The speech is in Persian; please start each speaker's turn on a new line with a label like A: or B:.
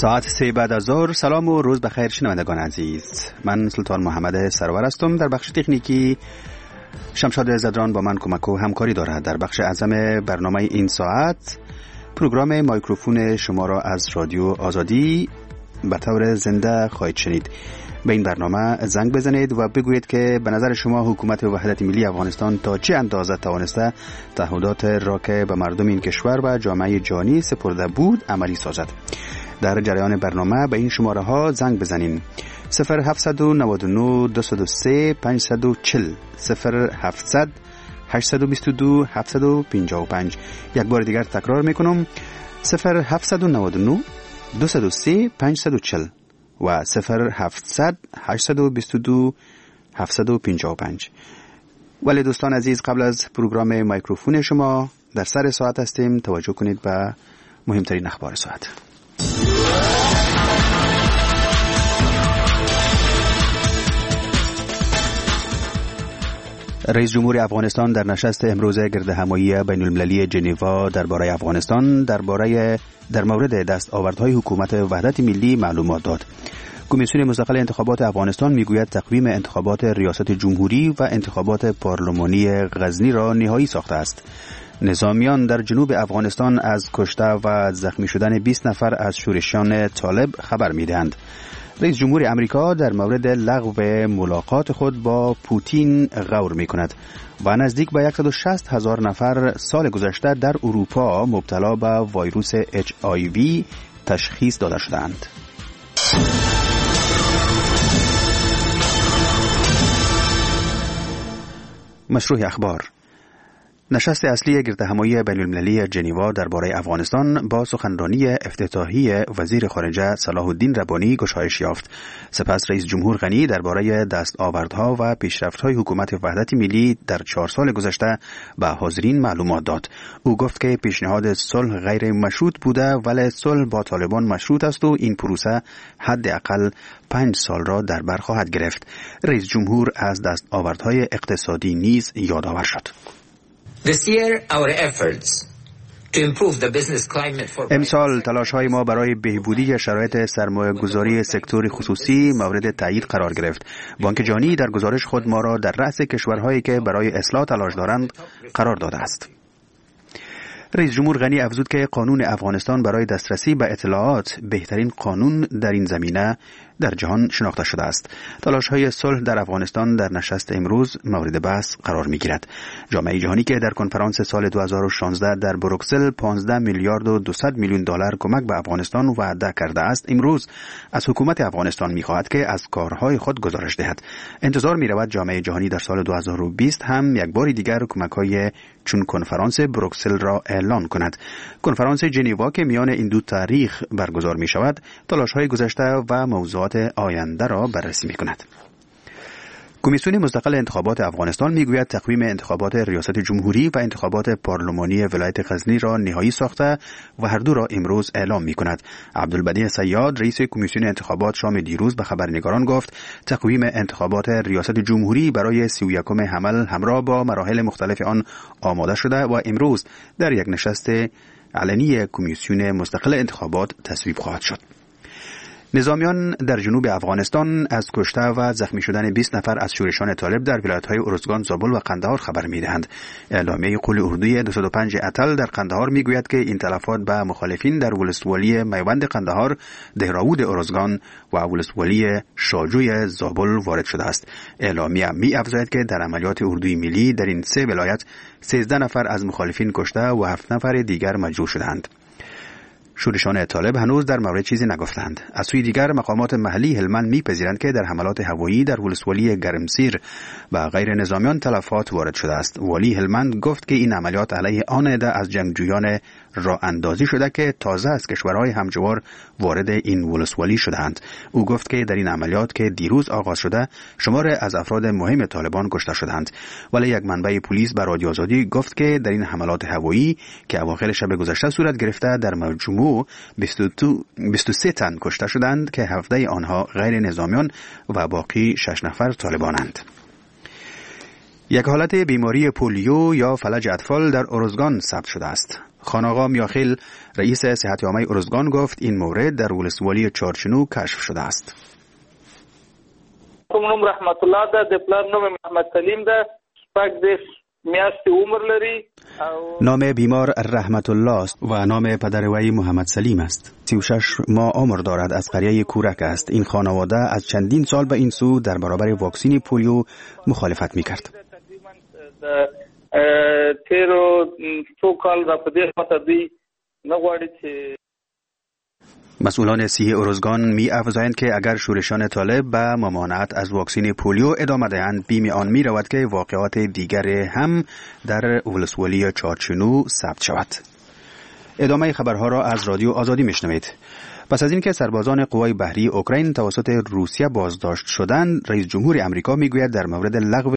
A: ساعت 3 بعد از ظهر. سلام و روز بخیر شنوندگان عزیز. من سلطان محمد سرور هستم. در بخش تکنیکی شمشاد زدران با من کمک و همکاری دارد. در بخش اعظم برنامه این ساعت پروگرام مایکروفون شما را از رادیو آزادی به طور زنده خواهید شنید. به این برنامه زنگ بزنید و بگویید که به نظر شما حکومت وحدت ملی افغانستان تا چه اندازه توانسته تعهدات را که به مردم این کشور و جامعه جهانی سپرده بود عملی سازد. در جریان برنامه به این شماره ها زنگ بزنین: 0799 203 540 0700 822 755. یک بار دیگر تکرار میکنم: 0799 203 540 و 0700 822 755. ولی دوستان عزیز، قبل از پروگرام مایکروفون شما در سر ساعت هستیم. توجه کنید به مهمترین اخبار ساعت. رئیس جمهور افغانستان در نشست امروز گردهمایی بین المللی ژنوا درباره افغانستان در مورد دستاوردهای حکومت وحدت ملی معلومات داد. کمیسیون مستقل انتخابات افغانستان میگوید تقویم انتخابات ریاست جمهوری و انتخابات پارلمانی غزنی را نهایی ساخته است. نظامیان در جنوب افغانستان از کشته و زخمی شدن 20 نفر از شورشیان طالب خبر میدهند. رئیس جمهور امریکا در مورد لغو ملاقات خود با پوتین غور می کند و نزدیک به 160,000 نفر سال گذشته در اروپا مبتلا به ویروس HIV تشخیص داده شدند. مشروع اخبار. نشست اصلی گردهمایی بین المللی ژنوا درباره افغانستان با سخنرانی افتتاحی وزیر خارجه صلاح الدین ربانی گشایش یافت. سپس رئیس جمهور غنی درباره دستاوردها و پیشرفت‌های حکومت وحدت ملی در 4 سال گذشته به حاضرین معلومات داد. او گفت که پیشنهاد صلح غیر مشروط بوده، ولی صلح با طالبان مشروط است و این پروسه حداقل 5 سال را در بر خواهد گرفت. رئیس جمهور از دستاوردهای اقتصادی نیز یادآور شد. امسال تلاش‌های ما برای بهبودی شرایط سرمایه‌گذاری سکتور خصوصی مورد تایید قرار گرفت. بانک جهانی در گزارش خود ما را در رأس کشورهایی که برای اصلاح تلاش دارند قرار داده است. رئیس جمهور غنی افزود که قانون افغانستان برای دسترسی به اطلاعات بهترین قانون در این زمینه در جهان شناخته شده است. تلاش‌های صلح در افغانستان در نشست امروز مورد بحث قرار می‌گیرد. جامعه جهانی که در کنفرانس سال 2016 در بروکسل 15 میلیارد و 200 میلیون دلار کمک به افغانستان وعده کرده است، امروز از حکومت افغانستان می‌خواهد که از کارهای خود گزارش دهد. انتظار می‌رود جامعه جهانی در سال 2020 هم یک بار دیگر کمک‌های چون کنفرانس بروکسل را اعلان کند. کنفرانس ژنوا که میان این دو تاریخ برگزار می‌شود، تلاش‌های گذشته و موضوعات آینده را بررسی می‌کند. کمیسیون مستقل انتخابات افغانستان میگوید تقویم انتخابات ریاست جمهوری و انتخابات پارلمانی ولایت غزنی را نهایی ساخته و هر دو را امروز اعلام می‌کند. عبدالبدیع صیاد رئیس کمیسیون انتخابات شام دیروز به خبرنگاران گفت تقویم انتخابات ریاست جمهوری برای 31 حمل همراه با مراحل مختلف آن آماده شده و امروز در یک نشست علنی کمیسیون مستقل انتخابات تصویب خواهد شد. نظامیان در جنوب افغانستان از کشته و زخمی شدن 20 نفر از شورشیان طالب در ولایت‌های ارزگان، زابل و قندهار خبر می‌دهند. اعلامیه قول اردوی 205 اتل در قندهار می‌گوید که این تلفات به مخالفین در ولسوالی میوند قندهار، دهراود ارزگان و ولسوالی شاجوی زابل وارد شده است. اعلامیه می‌افزاید که در عملیات اردوی ملی در این 3 ولایت 13 نفر از مخالفین کشته و 7 نفر دیگر مجروح شدند. شورشیان طالب هنوز در مورد چیزی نگفتند. از سوی دیگر مقامات محلی هلمند می‌پذیرند که در حملات هوایی در ولسوالی گرمسیر و غیر نظامیان تلفات وارد شده است. والی هلمند گفت که این عملیات علیه آن عده از جنگجویان راه اندازی شده که تازه از کشورهای همجوار وارد این ولسوالی شدند. او گفت که در این عملیات که دیروز آغاز شده شمار از افراد مهم طالبان کشته شدند. ولی یک منبع پلیس به رادیو آزادی گفت که در این حملات هوایی که اواخر شب گذشته صورت گرفته در مجموع 23 تن کشته شدند که 17 آنها غیر نظامیان و باقی 6 نفر طالبانند. یک حالت بیماری پولیو یا فلج اطفال در ارزگان ثبت شده است. خانآقا میاخیل رئیس صحت عامه ارزگان گفت این مورد در ولسوالی چارچنو کشف شده است.
B: کوم رحمت الله ده د پلان نوم محمد سلیم ده شپږ دیش میاشتې عمر لري.
A: نام بیمار رحمت الله است و نام پدر وی محمد سلیم است. 36 ماه عمر دارد، از قریه کورک است. این خانواده از چندین سال به این سو در برابر واکسین پولیو مخالفت می‌کرد.
B: تیرو څو کال را په دې خاطر دی نه غواړي چې
A: مسئولان صحی ارزگان می افزایند که اگر شورشان طالب به ممانعت از واکسین پولیو ادامه دهند، بیم آن می رود که واقعات دیگر هم در ولسوالی چارچنو ثبت شود. ادامه خبرها را از رادیو آزادی میشنوید. پس از اینکه سربازان قوای بحری اوکراین توسط روسیه بازداشت شدند، رئیس جمهور آمریکا میگوید در مورد لغو